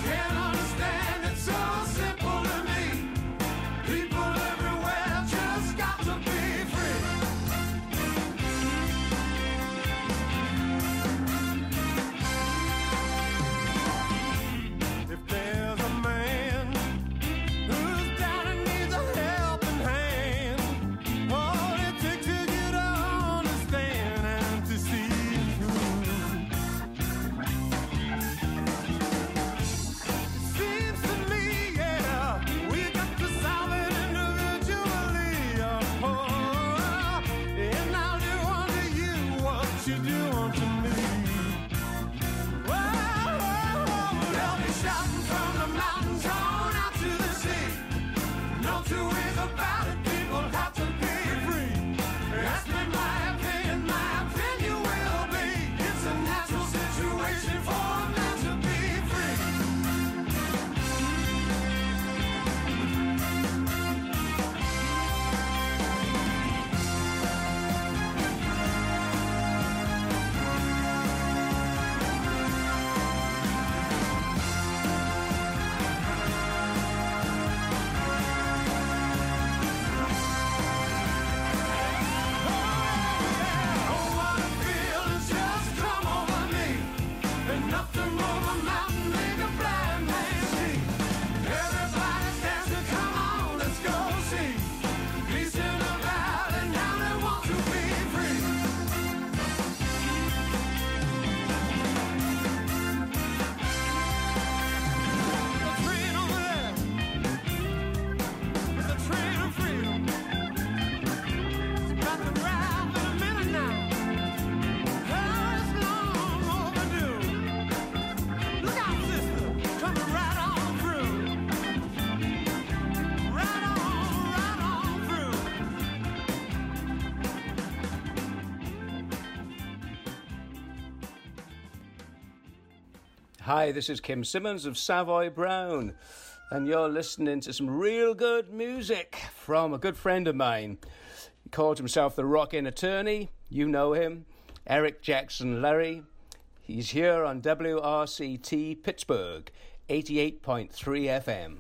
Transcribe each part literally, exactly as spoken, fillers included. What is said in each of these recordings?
Hi, this is Kim Simmons of Savoy Brown, and you're listening to some real good music from a good friend of mine. He called himself the Rockin' Attorney. You know him, Eric Jackson Larry. He's here on W R C T Pittsburgh, eighty-eight point three F M.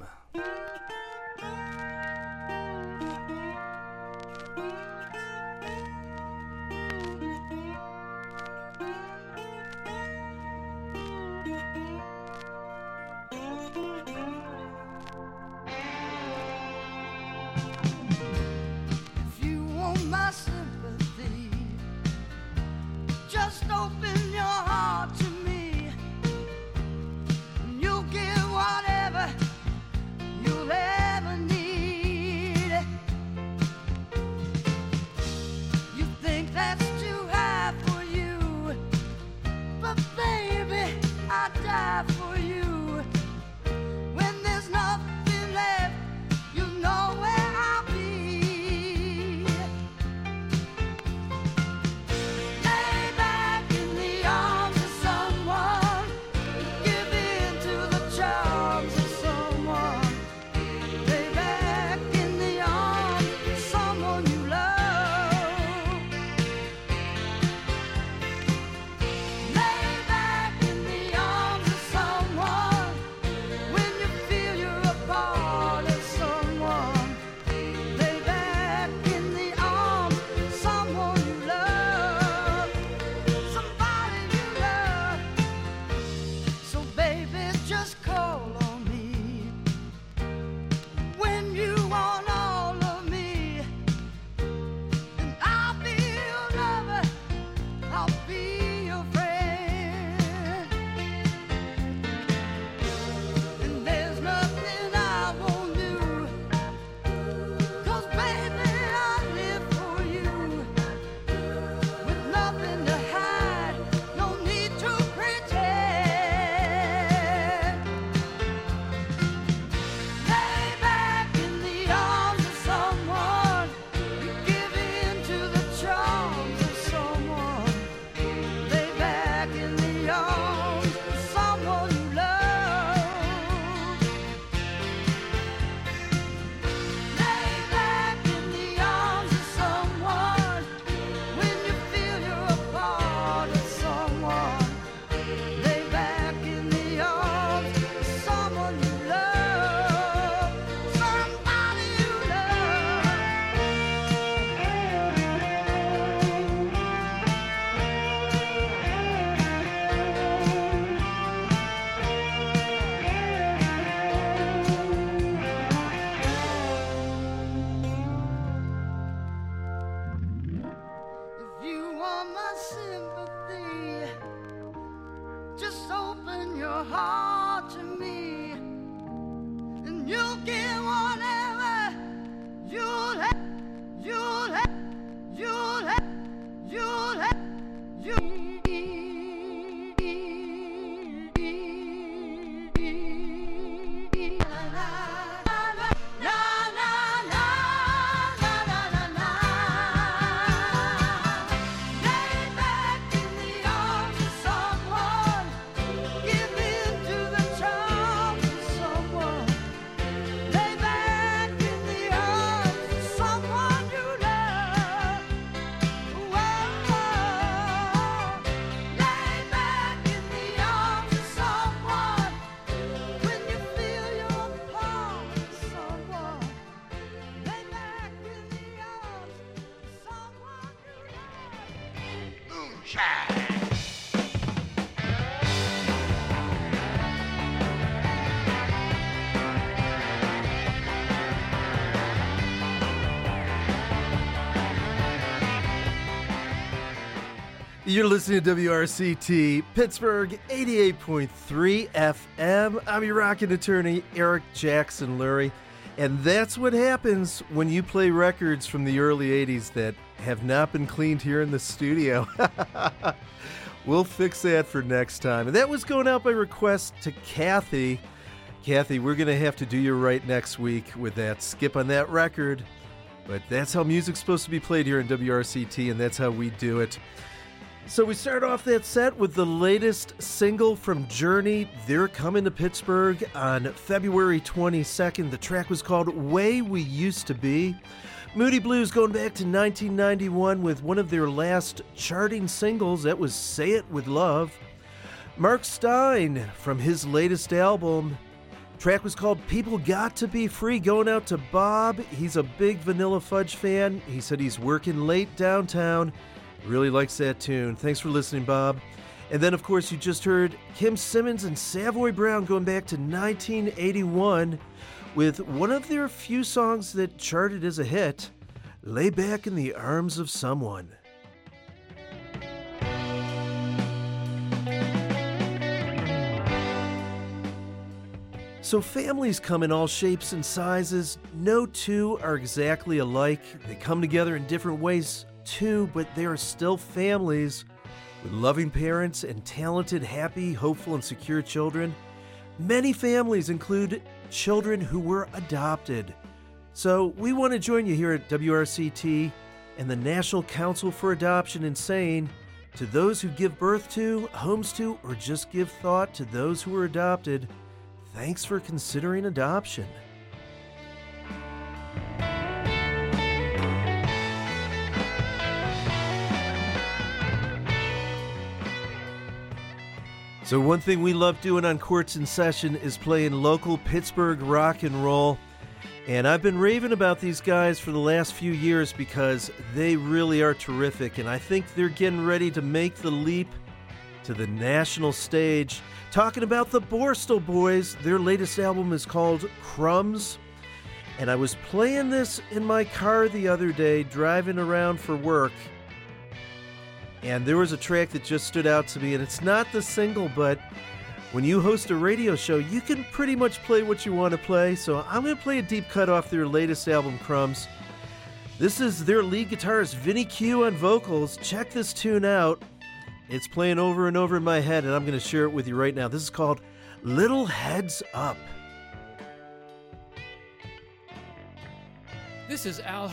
shine. You're listening to W R C T, Pittsburgh eighty-eight point three F M. I'm your rockin' attorney, Eric Jackson Lurie. And that's what happens when you play records from the early eighties that have not been cleaned here in the studio. We'll fix that for next time. And that was going out by request to Kathy. Kathy, we're going to have to do you right next week with that skip on that record. But that's how music's supposed to be played here in W R C T, and that's how we do it. So we start off that set with the latest single from Journey. They're coming to Pittsburgh on February twenty-second. The track was called Way We Used to Be. Moody Blues going back to nineteen ninety-one with one of their last charting singles. That was Say It With Love. Mark Stein from his latest album. Track was called People Got to Be Free, going out to Bob. He's a big Vanilla Fudge fan. He said he's working late downtown. Really likes that tune. Thanks for listening, Bob. And then, of course, you just heard Kim Simmons and Savoy Brown going back to nineteen eighty-one with one of their few songs that charted as a hit, Lay Back in the Arms of Someone. So families come in all shapes and sizes. No two are exactly alike. They come together in different ways too, but they are still families with loving parents and talented, happy, hopeful, and secure children. Many families include children who were adopted. So we want to join you here at W R C T and the National Council for Adoption in saying to those who give birth to, homes to, or just give thought to those who were adopted, thanks for considering adoption. So one thing we love doing on Courts in Session is playing local Pittsburgh rock and roll. And I've been raving about these guys for the last few years because they really are terrific. And I think they're getting ready to make the leap to the national stage. Talking about the Borstal Boys, their latest album is called Crumbs. And I was playing this in my car the other day, driving around for work. And there was a track that just stood out to me, and it's not the single, but when you host a radio show, you can pretty much play what you want to play. So I'm going to play a deep cut off their latest album, Crumbs. This is their lead guitarist, Vinny Q, on vocals. Check this tune out. It's playing over and over in my head, and I'm going to share it with you right now. This is called Little Heads Up. This is Al.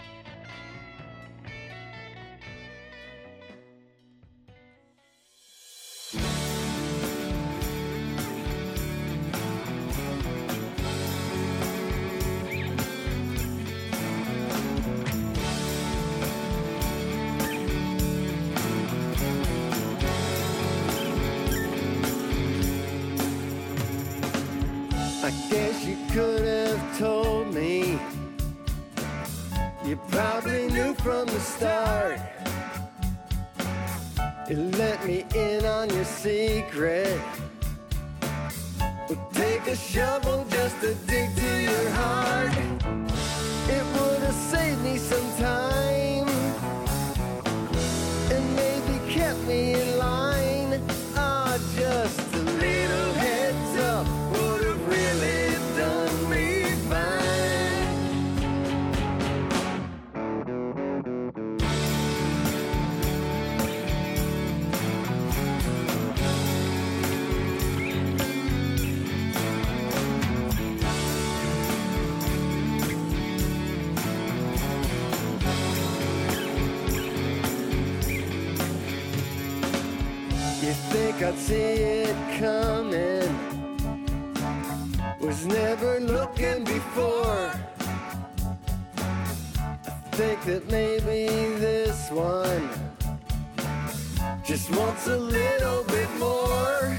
I guess you could have told me. You probably knew from the start. You let me in on your secret. Well, take a shovel just to dig to your heart. It would have saved me some time and maybe kept me in line. Ah, oh, just a little heads up would have really done me fine. You think I'd see it coming? Was never looking before. I think that maybe this one just wants a little bit more.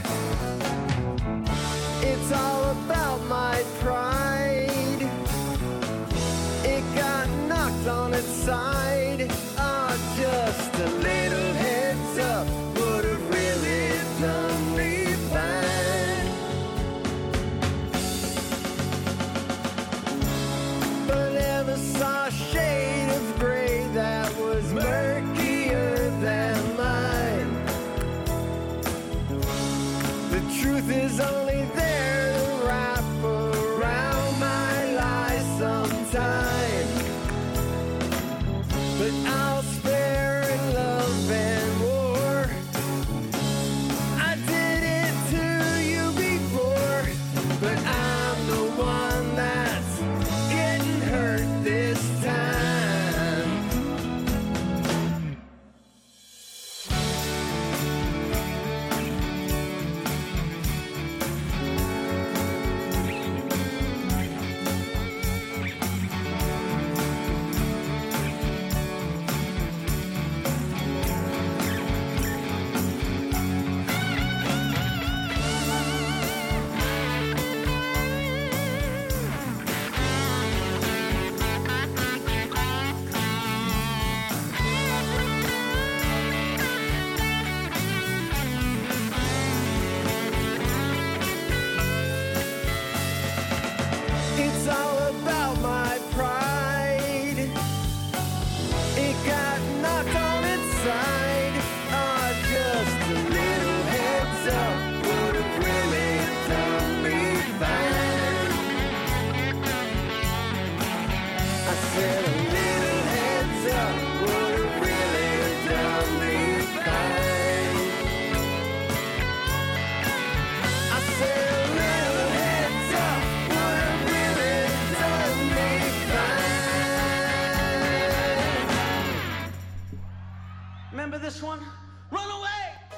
It's all about my pride. It got knocked on its side. Oh, just a little heads up. this one, Run Away.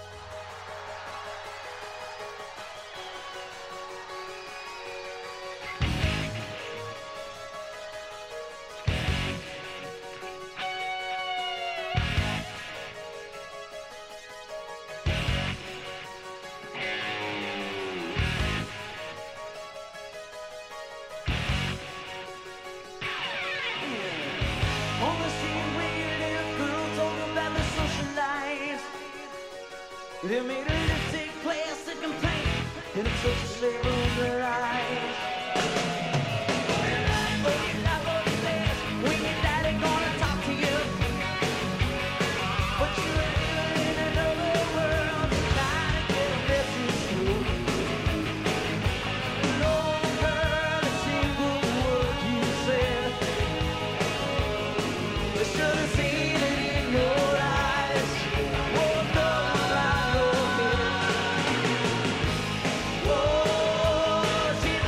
On the street where you live, girls talk about the social life. They made her lips take plastic and paint, and it took a slave on their eyes. When your daddy gonna talk to you, but you're living in another world, trying to get a message through. No one heard a single word you said. I should have seen it in your eyes. Walked around your head. Whoa, she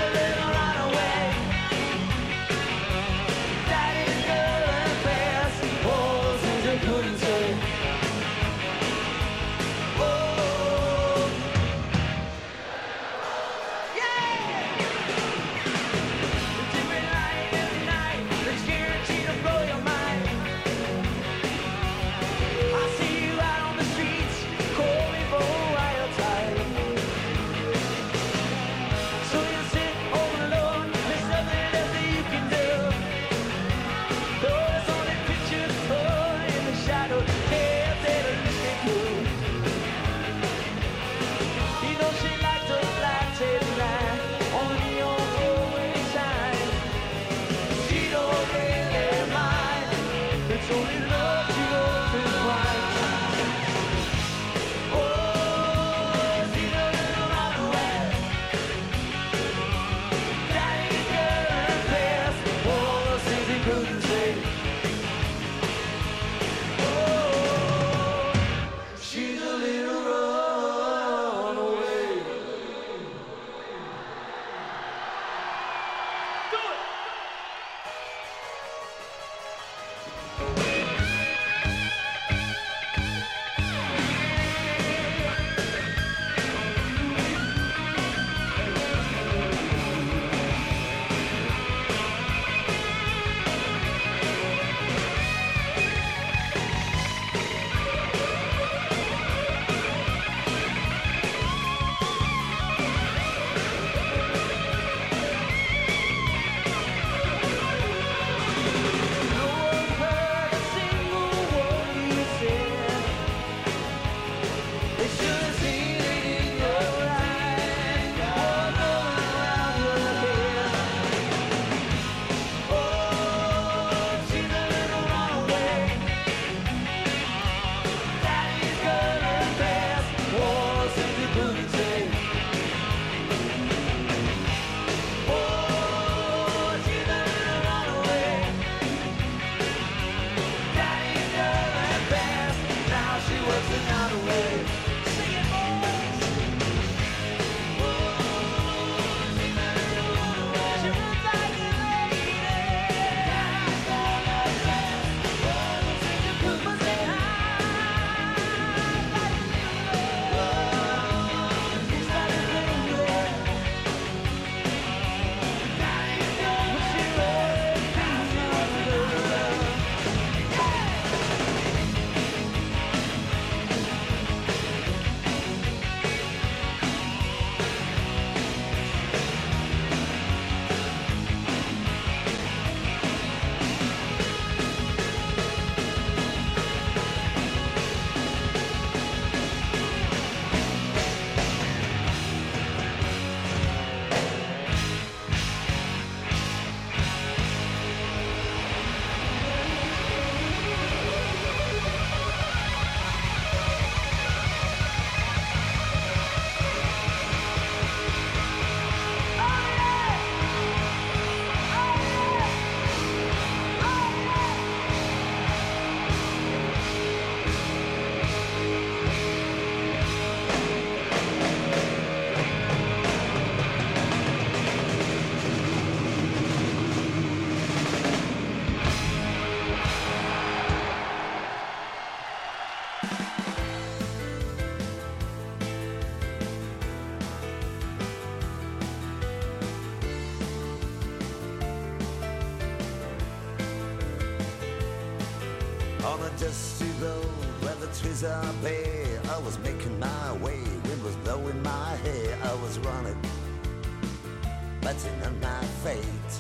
On a dusty road where the trees are bare, I was making my way, wind was blowing my hair. I was running, betting on my fate.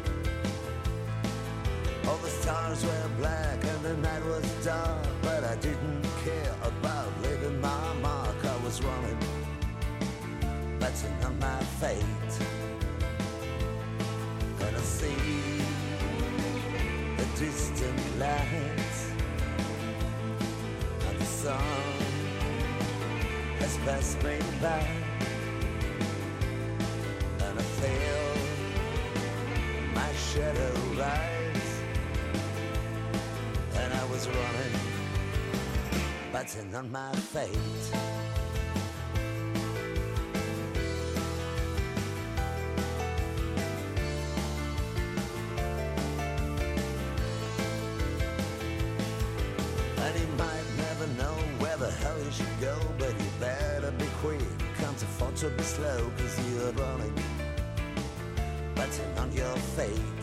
All the stars were black and the night was dark, but I didn't care about leaving my mark. I was running, betting on my fate. And I see the distant lights, and the sun has passed me by, and I feel my shadow rise, and I was running, betting on my fate. You should go, but you better be quick. Can't afford to be slow, cause you're running, betting on your fate.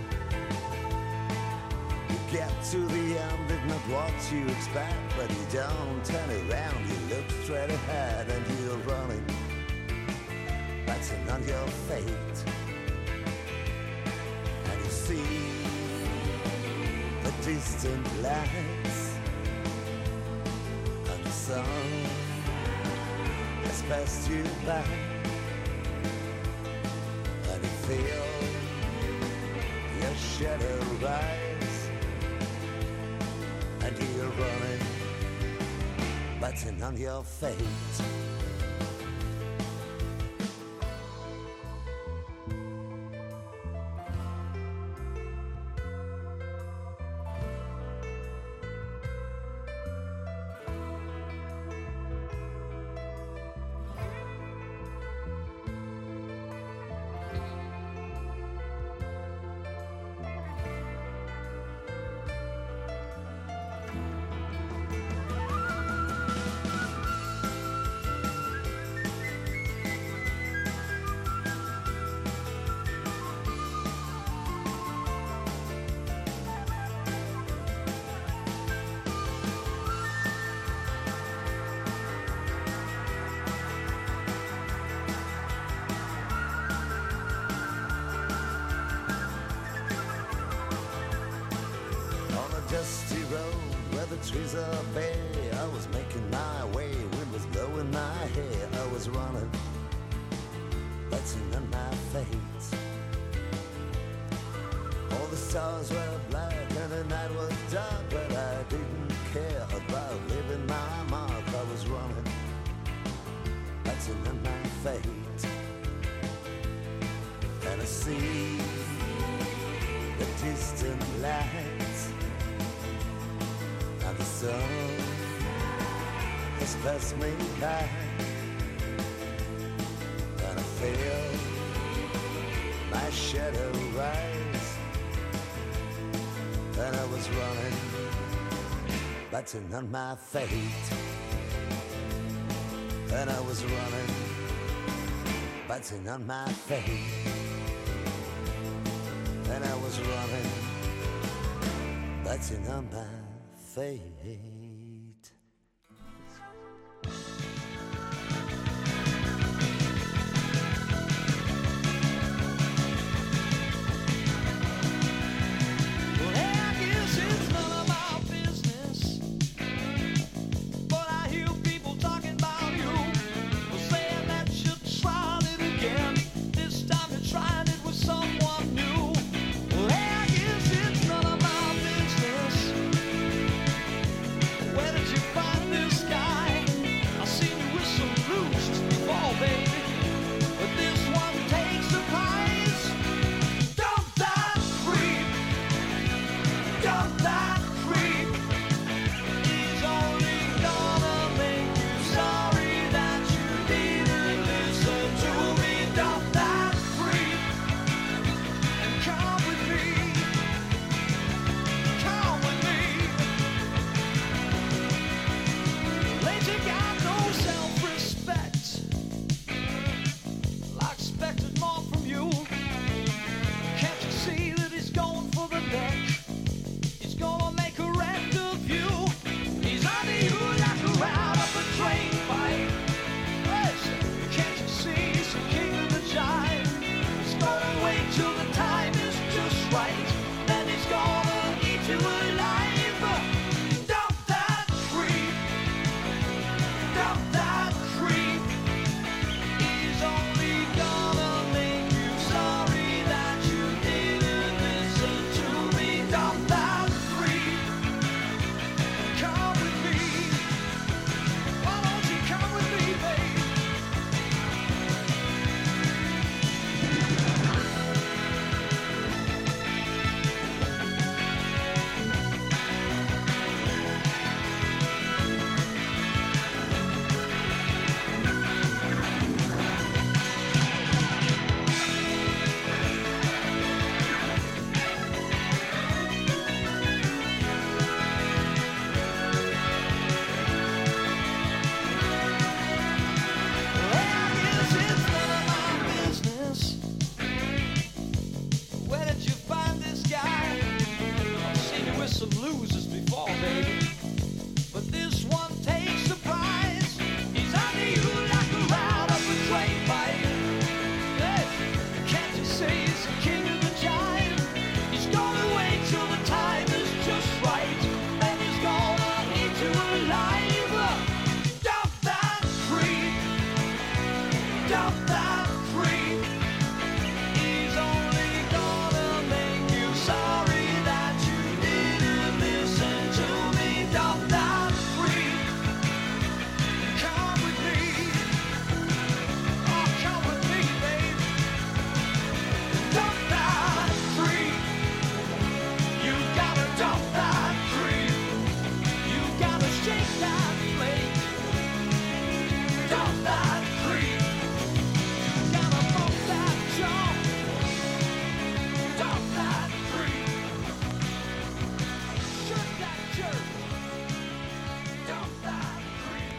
You get to the end, it's not what you expect, but you don't turn around, you look straight ahead, and you're running, betting on your fate. And you see the distant lights, the sun has passed you by, and you feel your shadow rise, and you're running, betting on your fate. Dusty road where the trees are bare, I was making my way, wind was blowing my hair. I was running, betting on my fate. All the stars were black and the night was dark, but I didn't care about leaving my mark. I was running, betting on my fate. And I see the distant lights, and the sun has passed me by, and I feel my shadow rise, and I was running, betting on my fate, and I was running, betting on my fate, and I was running, betting on my fate. till the time is just right. Then he's gonna eat you alive. Dump that creep. Dump that creep. He's only gonna make you sorry that you didn't listen to me. Dump that creep. Come with me. Why don't you come with me, babe? Well, I guess it's none of my business. Where did you find this guy? I've seen you with some losers before, baby, but this one takes the prize. He's under you like a round of a train fight. Hey, can't you say he's the king of the jive? He's gonna wait till the time is just right. Then he's gonna eat you alive. Dump that creep. Dump that creep. He's only gonna make you sorry that you didn't listen to me. Dump that creep. Come with me. Oh, come with me, babe. Dump that creep. You gotta dump that creep. You gotta shake that plate. Dump that creep. You gotta bump that jump. Dump that creep. Shut that jerk. Dump that creep.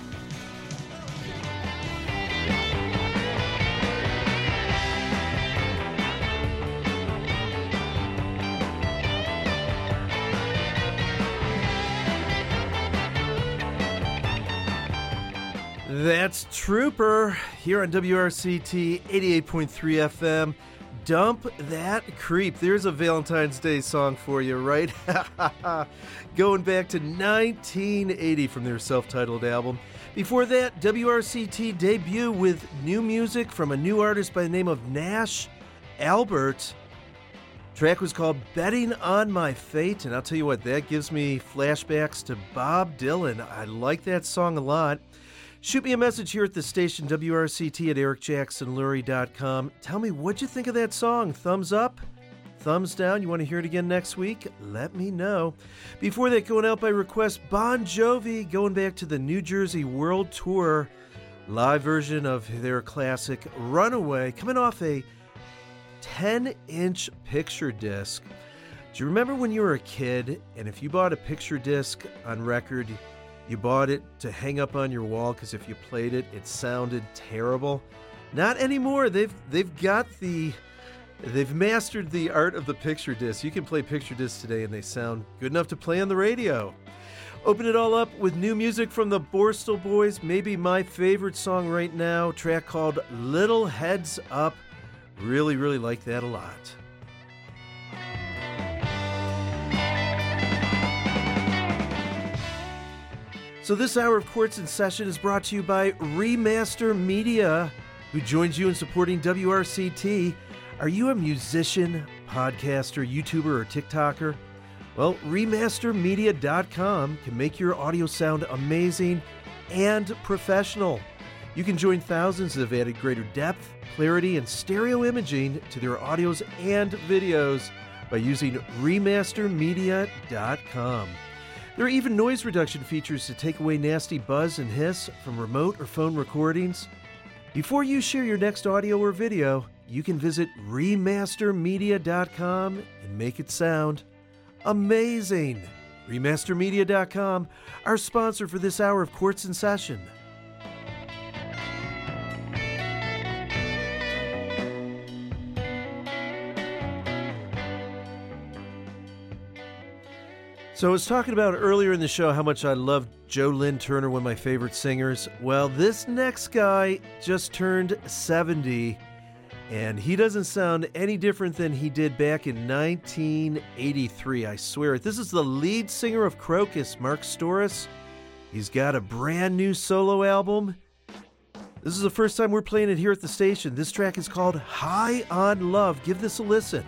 That's Trooper here on W R C T eighty-eight point three F M. Dump That Creep. There's a Valentine's Day song for you, right? Going back to nineteen eighty from their self-titled album. Before that, W R C T debut with new music from a new artist by the name of Nash Albert. Track was called Betting on My Fate, and I'll tell you what, that gives me flashbacks to Bob Dylan. I like that song a lot. Shoot me a message here at the station, W R C T at eric jackson lurie dot com. Tell me what you think of that song. Thumbs up? Thumbs down? You want to hear it again next week? Let me know. Before that, going out by request, Bon Jovi, going back to the New Jersey World Tour. Live version of their classic Runaway, coming off a ten-inch picture disc. Do you remember when you were a kid, and if you bought a picture disc on record, you bought it to hang up on your wall because if you played it, it sounded terrible? Not anymore. They've they've got the they've mastered the art of the picture disc. You can play picture discs today, and they sound good enough to play on the radio. Open it all up with new music from the Borstal Boys. Maybe my favorite song right now, a track called Little Heads Up. Really, really like that a lot. So this hour of Quartz in Session is brought to you by Remaster Media, who joins you in supporting W R C T. Are you a musician, podcaster, YouTuber, or TikToker? Well, remaster media dot com can make your audio sound amazing and professional. You can join thousands that have added greater depth, clarity, and stereo imaging to their audios and videos by using remaster media dot com. There are even noise reduction features to take away nasty buzz and hiss from remote or phone recordings. Before you share your next audio or video, you can visit remaster media dot com and make it sound amazing. remaster media dot com, our sponsor for this hour of Quartz in Session. So I was talking about earlier in the show how much I loved Joe Lynn Turner, one of my favorite singers. Well, this next guy just turned seventy, And he doesn't sound any different than he did back in nineteen eighty-three, I swear it. This is the lead singer of Crocus, Mark Storis. He's got a brand new solo album. This is the first time we're playing it here at the station. This track is called High on Love. Give this a listen.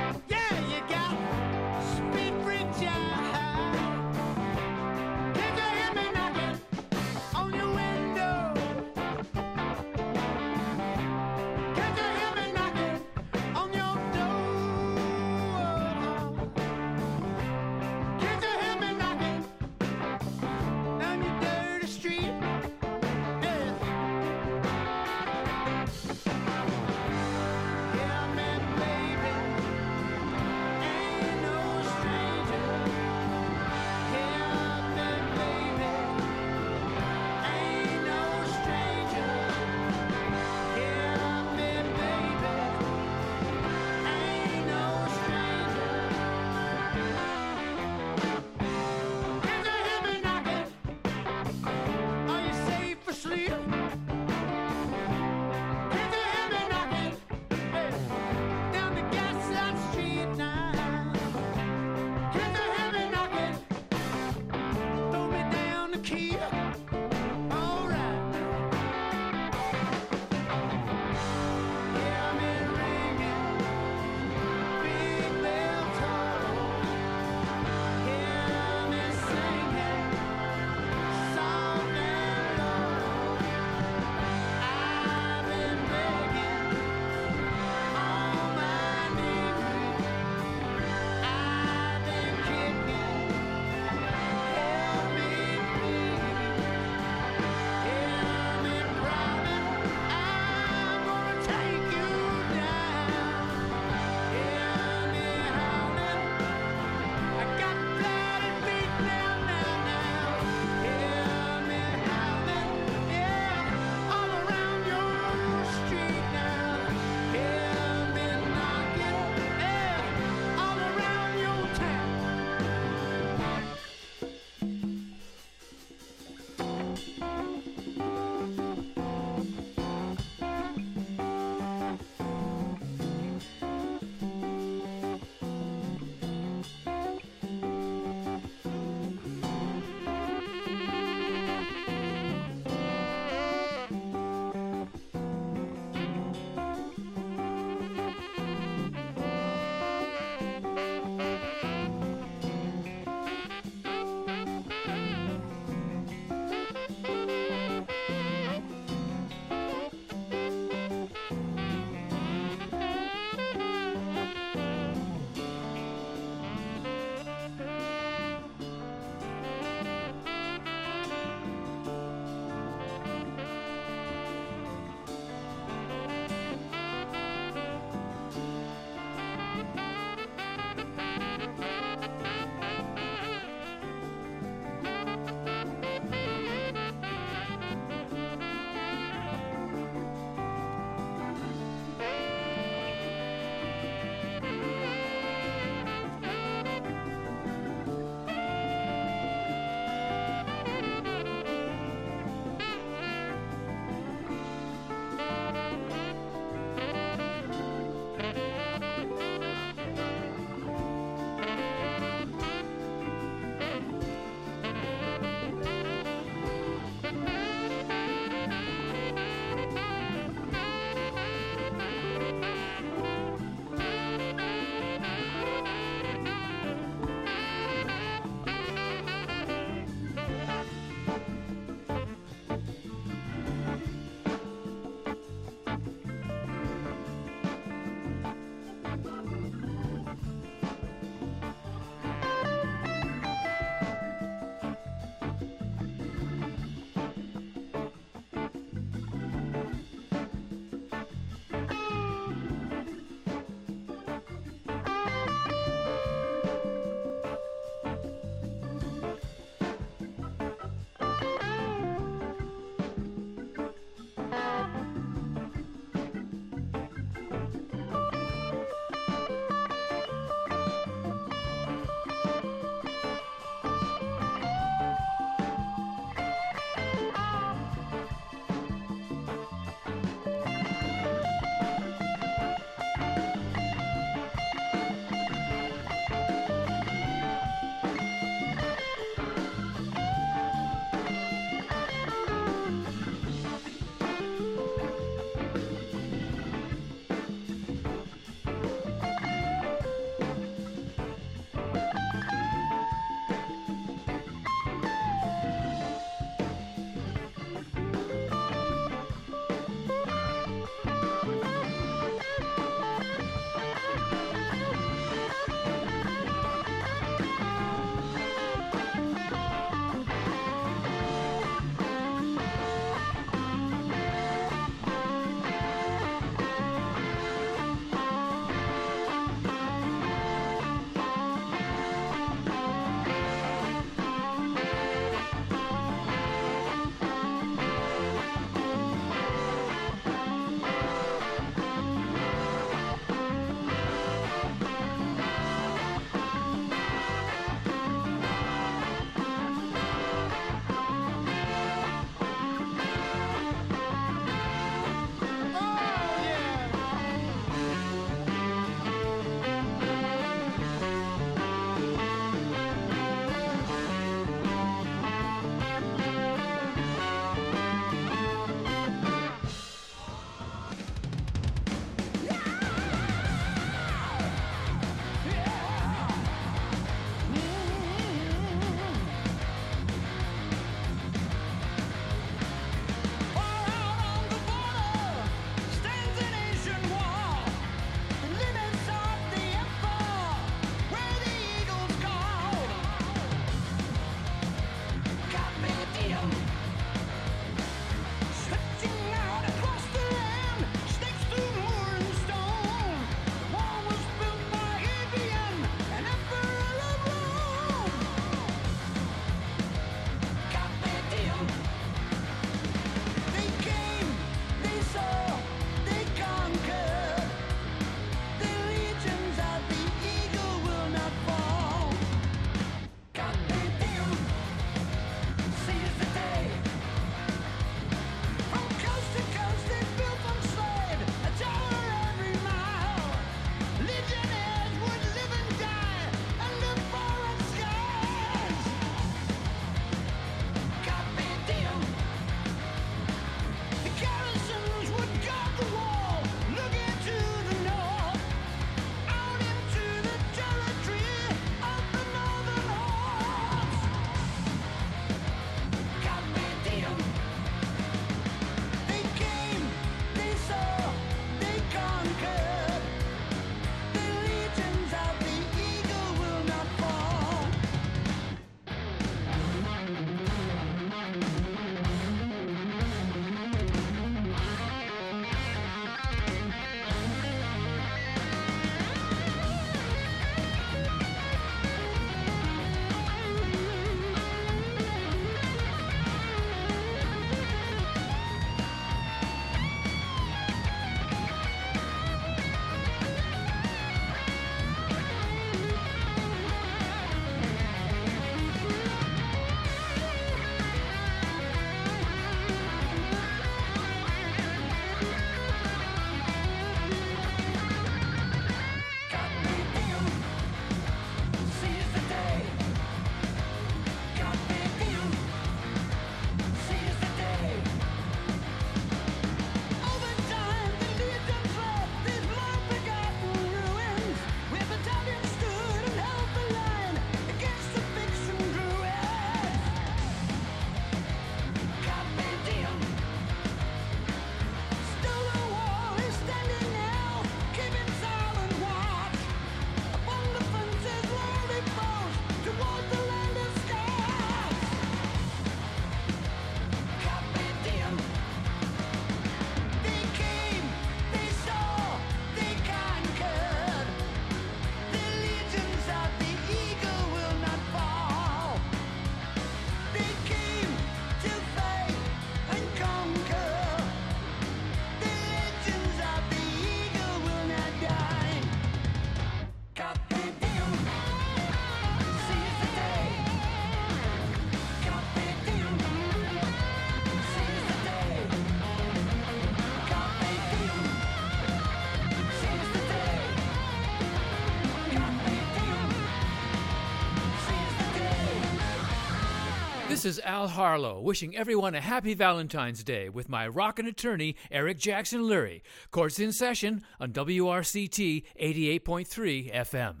is Al Harlow, wishing everyone a happy Valentine's Day with my rockin' attorney, Eric Jackson Lurie. Court's in session on W R C T eighty-eight point three F M.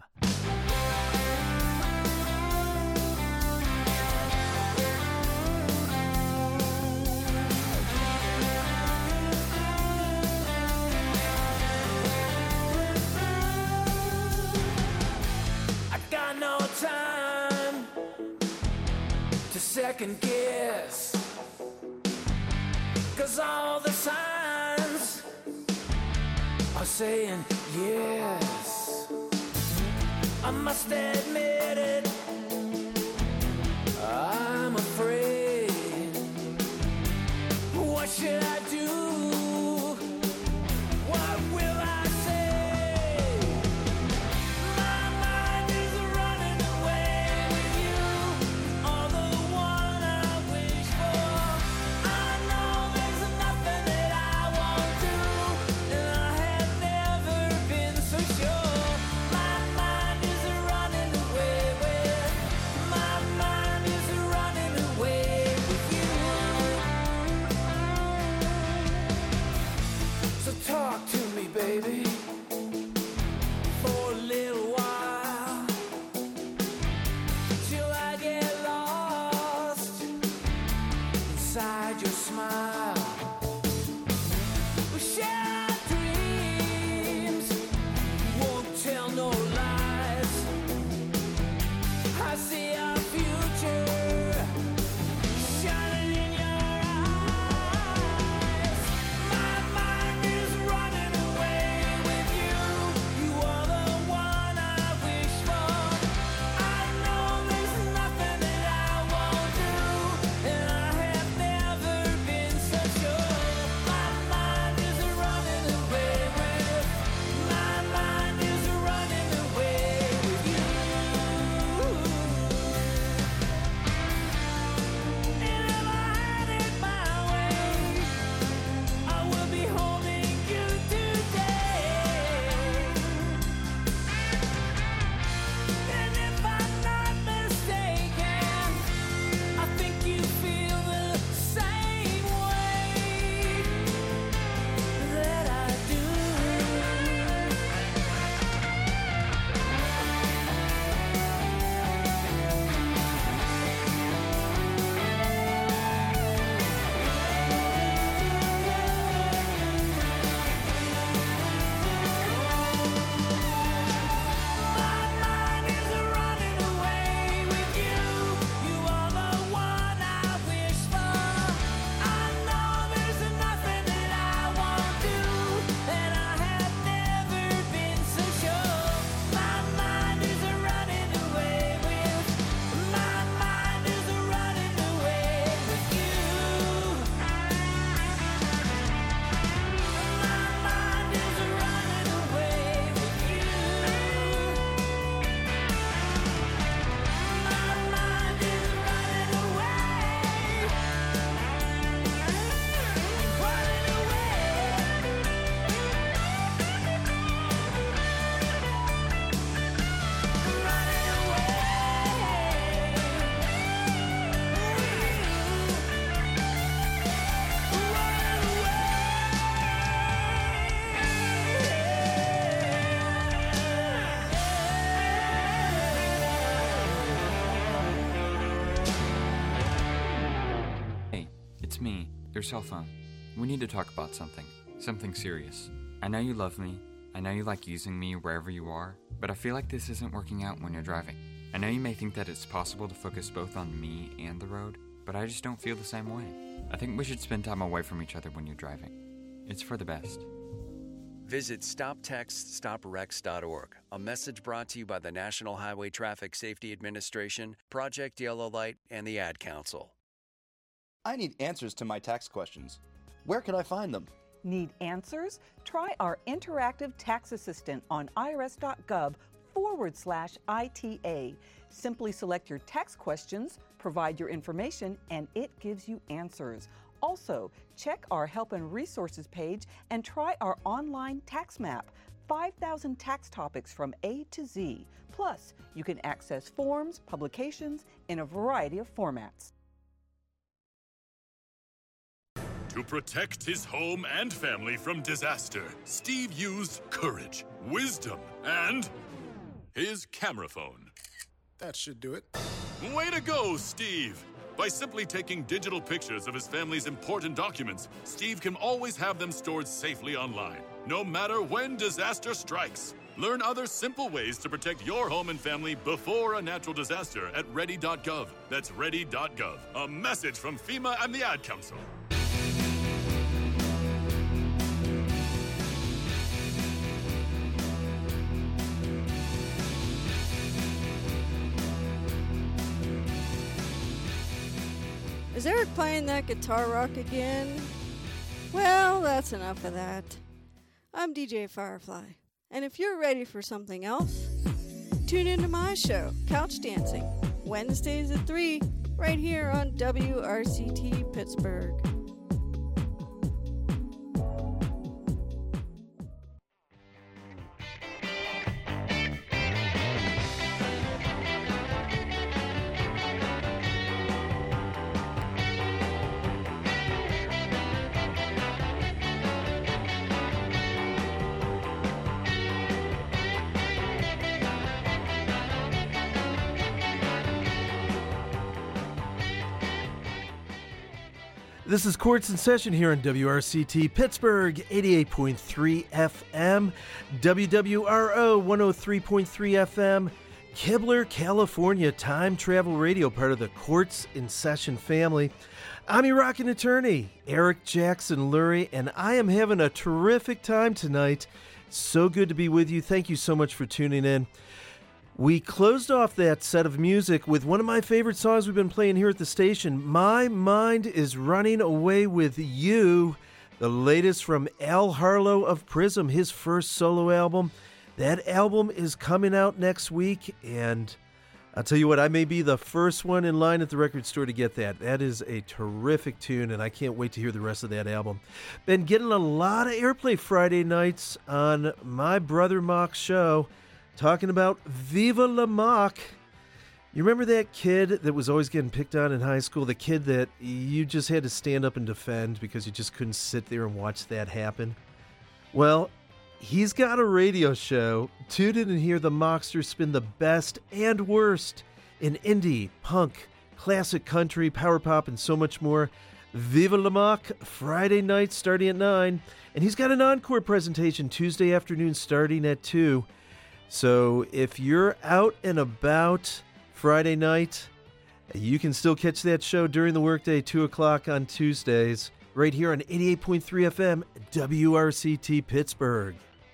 I got no time to second guess, 'cause all the signs are saying yes. I must admit it, I'm afraid. What should I do? What will I say? My mind is running away with you. All the one I wish for. I know there's nothing that I won't do, and I have never been so sure. My mind is running away with. My mind is running away with you. So talk to me, baby, for a little while, till I get lost inside your smile. We share our dreams, won't tell no lies. I see our future shining in your eyes. My mind is running away with you. You are the one I wish for. I know there's nothing that I won't do, and I have never been so sure. My mind is running away with. My mind is running away with you. And if I had it my way, I will be holding you today. And if I'm not mistaken, I think you feel the same way that I do. My mind is running away with you. You are the one I wish for. I know there's nothing that I won't do, and I have never been so sure. My mind is running away with. My mind is running away with you. My mind is running away with you. My mind is running away. Running Hey, it's me, your cell phone. We need to talk about something. Something serious. I know you love me. I know you like using me wherever you are, but I feel like this isn't working out when you're driving. I know you may think that it's possible to focus both on me and the road, but I just don't feel the same way. I think we should spend time away from each other when you're driving. It's for the best. Visit stop text stop wrecks dot org. A message brought to you by the National Highway Traffic Safety Administration, Project Yellow Light, and the Ad Council. I need answers to my tax questions. Where can I find them? Need answers? Try our interactive tax assistant on irs.gov forward slash ITA. Simply select your tax questions, provide your information, and it gives you answers. Also, check our Help and Resources page and try our online tax map. five thousand tax topics from A to Z. Plus, you can access forms, publications in a variety of formats. To protect his home and family from disaster, Steve used courage, wisdom, and his camera phone. That should do it. Way to go, Steve! By simply taking digital pictures of his family's important documents, Steve can always have them stored safely online, no matter when disaster strikes. Learn other simple ways to protect your home and family before a natural disaster at ready dot gov. That's ready dot gov. A message from FEMA and the Ad Council. Is Eric playing that guitar rock again? Well, that's enough of that. I'm D J Firefly, and if you're ready for something else, tune into my show, Couch Dancing, Wednesdays at three, right here on W R C T Pittsburgh. This is Courts in Session here on W R C T Pittsburgh, eighty-eight point three F M, W W R O one oh three point three F M, Kibler, California, time travel radio, part of the Courts in Session family. I'm your rockin' attorney, Eric Jackson Lurie, and I am having a terrific time tonight. So good to be with you. Thank you so much for tuning in. We closed off that set of music with one of my favorite songs we've been playing here at the station, My Mind is Running Away with You, the latest from Al Harlow of Prism, his first solo album. That album is coming out next week, and I'll tell you what, I may be the first one in line at the record store to get that. That is a terrific tune, and I can't wait to hear the rest of that album. Been getting a lot of airplay Friday nights on my brother Mock's show, talking about Viva La Mock. You remember that kid that was always getting picked on in high school? The kid that you just had to stand up and defend because you just couldn't sit there and watch that happen? Well, he's got a radio show. Tune in and hear the Mockster spin the best and worst in indie, punk, classic country, power pop, and so much more. Viva La Mock, Friday night starting at nine. And he's got an encore presentation Tuesday afternoon starting at two. So if you're out and about Friday night, you can still catch that show during the workday, two o'clock on Tuesdays, right here on eighty-eight point three F M, W R C T Pittsburgh.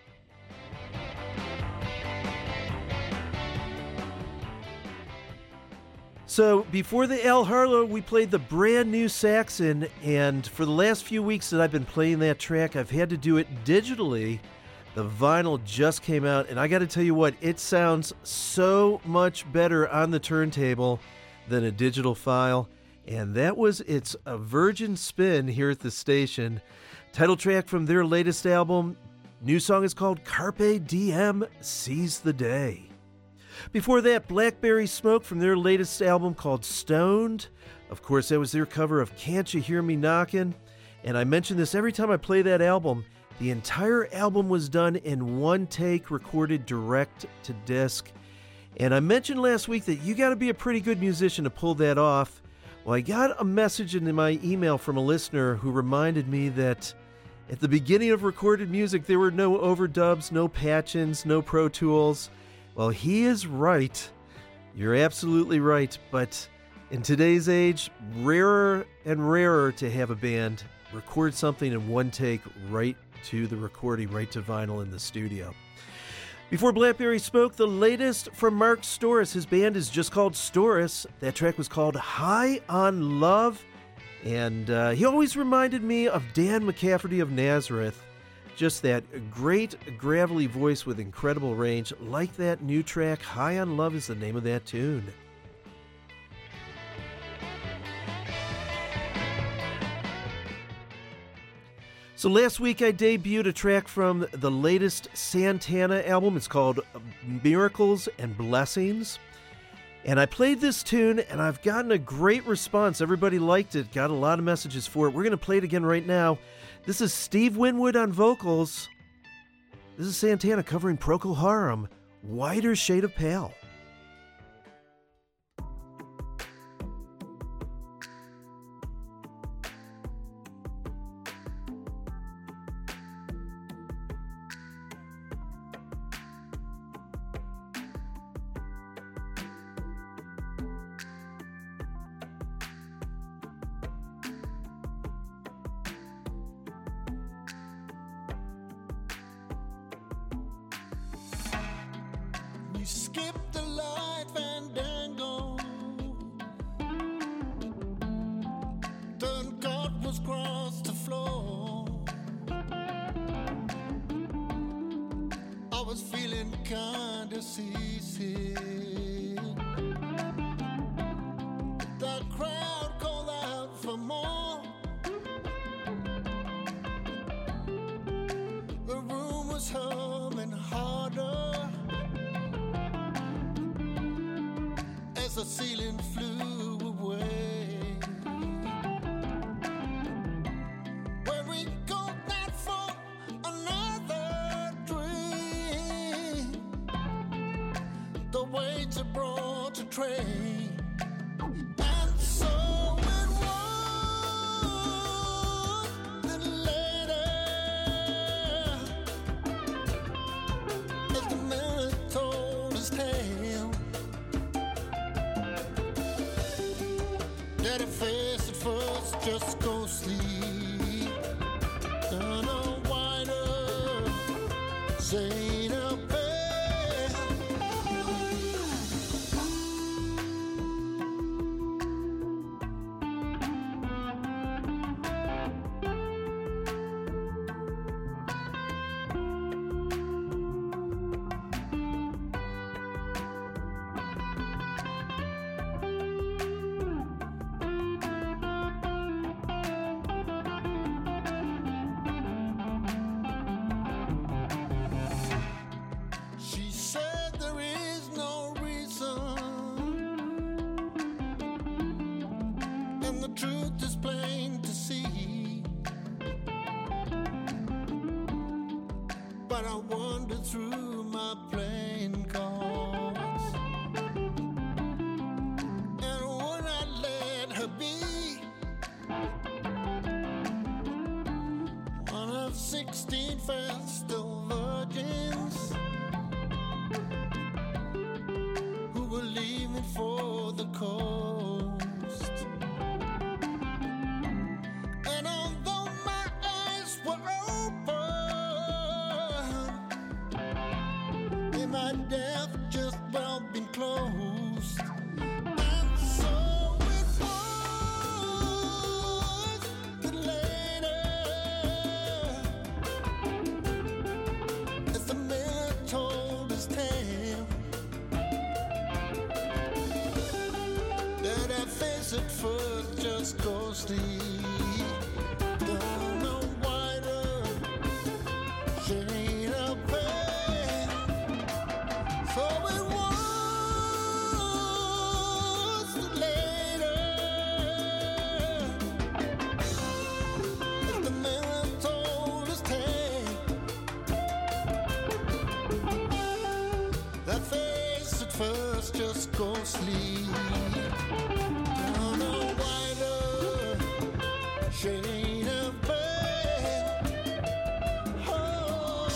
So before the Al Harlow, we played the brand new Saxon, and for the last few weeks that I've been playing that track, I've had to do it digitally. The vinyl just came out, and I got to tell you what, it sounds so much better on the turntable than a digital file. And that was It's a Virgin Spin here at the station. Title track from their latest album. New song is called Carpe Diem, Seize the Day. Before that, Blackberry Smoke from their latest album called Stoned. Of course, that was their cover of Can't You Hear Me Knockin'? And I mention this every time I play that album. The entire album was done in one take, recorded direct to disc. And I mentioned last week that you got to be a pretty good musician to pull that off. Well, I got a message in my email from a listener who reminded me that at the beginning of recorded music, there were no overdubs, no patch-ins, no Pro Tools. Well, he is right. You're absolutely right. But in today's age, rarer and rarer to have a band record something in one take right to the recording, right to vinyl in the studio. Before Blackberry Smoke, the latest from Mark Storis. His band is just called Storis. That track was called High on Love. And uh, he always reminded me of Dan McCafferty of Nazareth. Just that great gravelly voice with incredible range. Like that new track, High on Love is the name of that tune. So last week I debuted a track from the latest Santana album. It's called Miracles and Blessings. And I played this tune, and I've gotten a great response. Everybody liked it, got a lot of messages for it. We're going to play it again right now. This is Steve Winwood on vocals. This is Santana covering Procol Harum, Whiter Shade of Pale. You skipped the light fandango. Done God was crossed the floor. I was feeling kinda seasick. The crowd called out for more. The room was humming harder as the ceiling flew away. Where we go that for another dream. The weights are brought to trade. And so it was that later, as the mirror told his tale, that it faced at first just go sleep. Turn a wider shade of pale. She said there is no reason, and the truth is plain to see. But I wandered through my playing cards, and would I let her be one of sixteen festal virgins who were leaving for the coast? And although my eyes were open, they might have just well been closed. And so it was that later, as the mirror told his tale, that I face at first just ghostly. Down a wider shade of pale. So it was later, as the mirror told his tale, that face at first just ghostly. Down a wider shade of pale. Oh.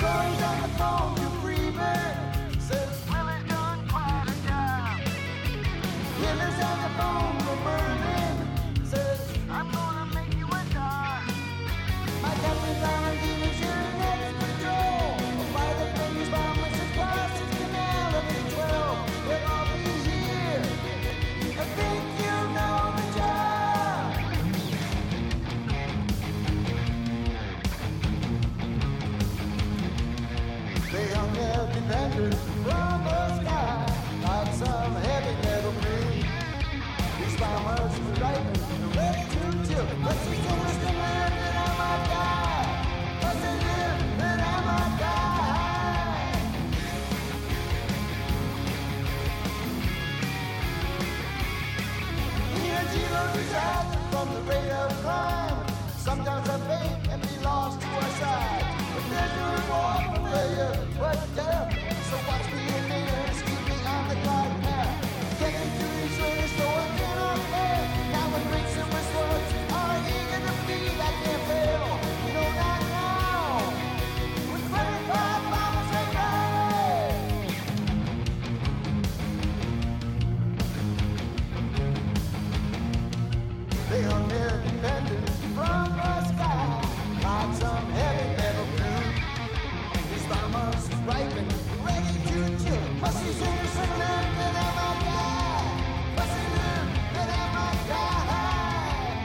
Corey's on the phone to Freeman. Says Willie's done quite a job. Willie's on the phone to Merlin. Says I'm gonna make you a star. My Captain Valentine is your next patrol. By the famous bombers across the canal of the twelve. We'll all be here. I think you know the job. They hung their defenders from the sky like some heavy metal crew. These bombers were ripe and ready to chill. But she said, "What's the man that I might die? What's the man that I might die?" Here she goes out from the rate of crime. Sometimes I faint and be lost to our side. But there's no reward for failure, but death. So watch me in the ears, keep me on the glide path. Get me through these raiders so I cannot fail. Now when great silver swords are eager to feed, I can't fail. No, not now. With twenty-five bombers they die. They hung their defenders from the sky like some heavy metal crew. These bombers ripen, ready to chill. Must you sing or sing them that I might die? Must you live that I might die?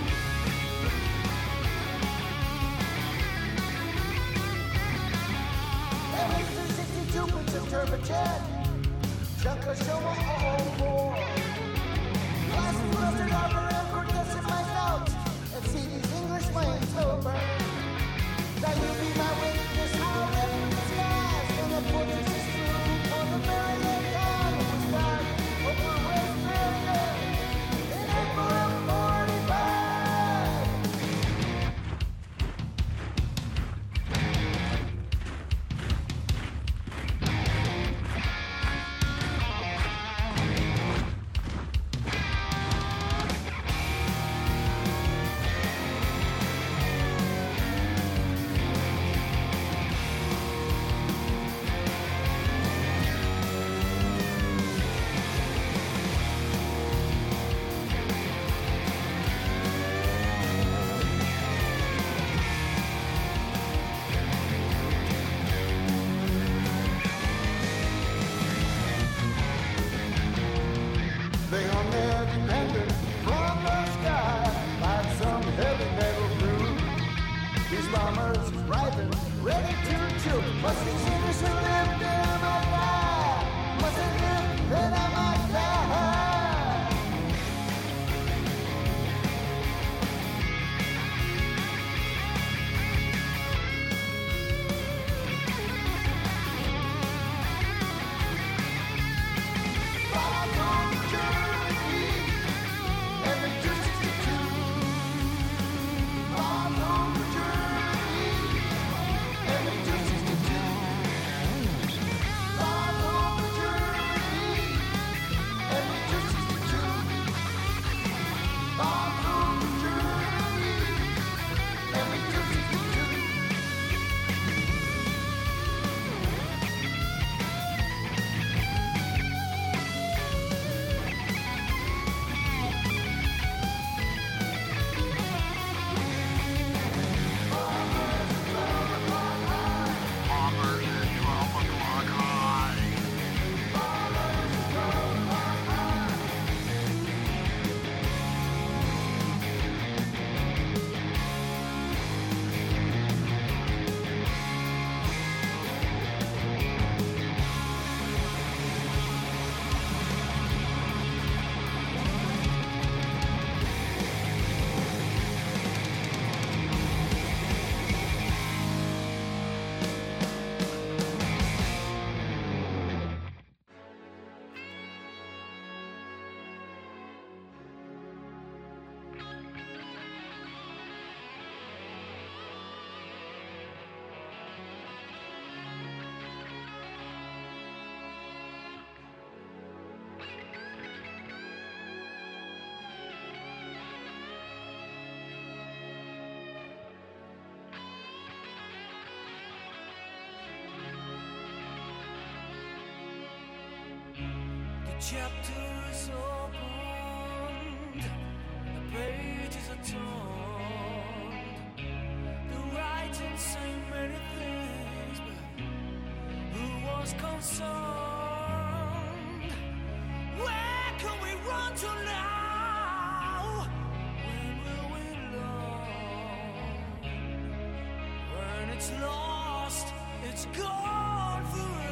M H sixty-two with some turbojet. Junker show all four. Last rusted armor and protested my doubts. And see these English flames so burn. Now you be my witness, how red the skies. When the fortress is true on the very left side of the sky. Over West Virginia in April of forty-five. They hung their dependent from the sky like some heavy metal crew. These bombers ripen, ready to chill. Must these English who live that I might die? Must they live that I might die? Bombs on Germany, every two sixty-two. Bombs on Germany, every two sixty-two. chapter is opened, the pages are torn, the writings say many things, but who was concerned? Where can we run to now? When will we learn? When it's lost, it's gone forever.